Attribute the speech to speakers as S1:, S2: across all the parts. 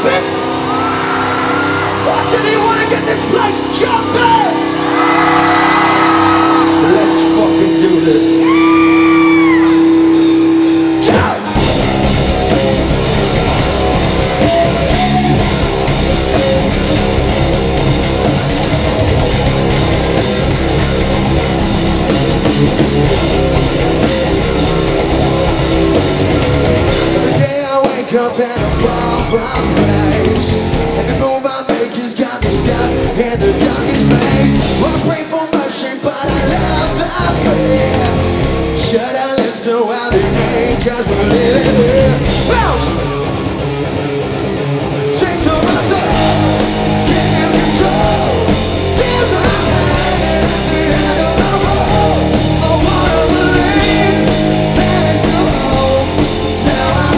S1: jumping? Why should you wanna get this place jumping? Let's fucking do this. Up and I fall from grace. Every move I make has got me stuck in the darkest place. I pray for mercy, but I love the fear. Should I listen while the angels were living here? Bounce! Sing to my soul, give you control. Feels like I'm hanging at the end of my rope. I wanna believe there is no hope. Now I'm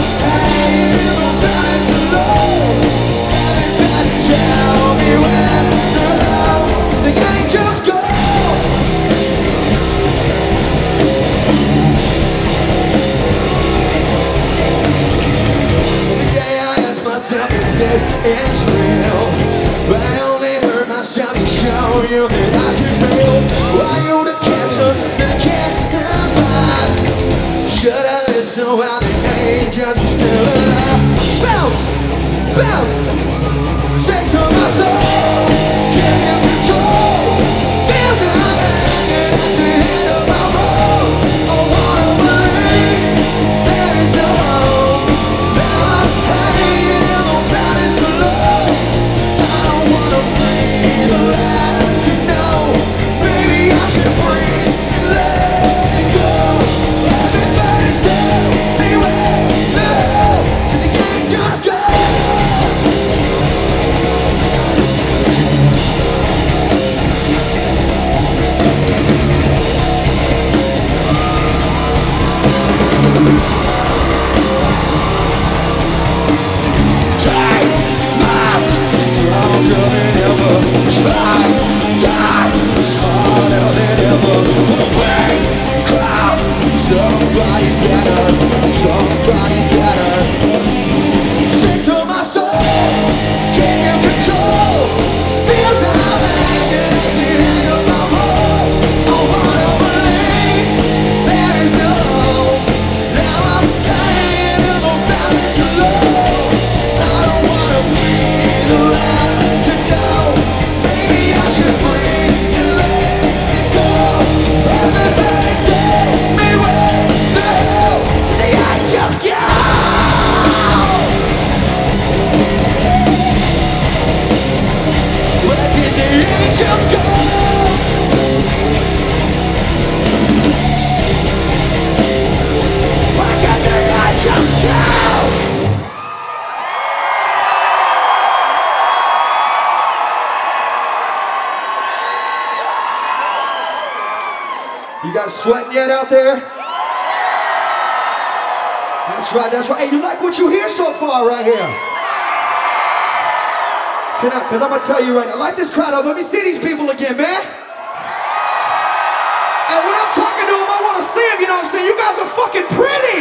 S1: tell me when the hell the angels go. Every day I ask myself if this is real. I only hurt myself to show you that I can feel. Are you the cancer that can't survive? Should I listen while the angels are still alive? Bounce! Bounce! Sing to my soul, give you control. Feels like I'm hanging at the end of my rope. I wanna believe there is no hope. Now I'm hanging in the balance alone. I don't wanna breathe the last to know. Maybe I should breathe and let it go. Everybody tell me where the hell did the angels go? Somebody better sing to my soul, give you control. Feels like I'm hanging at the end of my rope. I wanna believe there is no hope. Now I'm hanging in the balance alone. I don't wanna breathe the last to know. Maybe I should breathe and let it go. Everybody tell me where the hell did the angels go? Where did the angels go? Where did the angels go? You guys sweating yet out there? That's right, that's right. Hey, you like what you hear so far right here? Because I'm going to tell you right now, light this crowd up. Let me see these people again, man. And when I'm talking to them, I want to see them, you know what I'm saying? You guys are fucking pretty.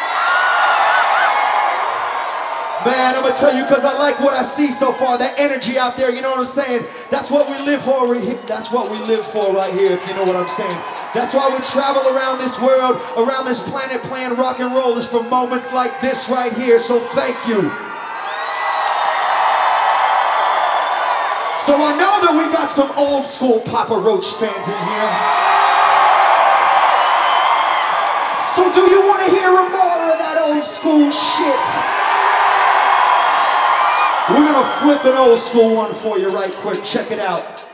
S1: Man, I'm going to tell you because I like what I see so far, that energy out there, you know what I'm saying? That's what we live for. That's what we live for right here, if you know what I'm saying. That's why we travel around this world, around this planet playing rock and roll, is for moments like this right here, so thank you. So I know that we got some old school Papa Roach fans in here. So do you want to hear more of that old school shit? We're gonna flip an old school one for you right quick, check it out.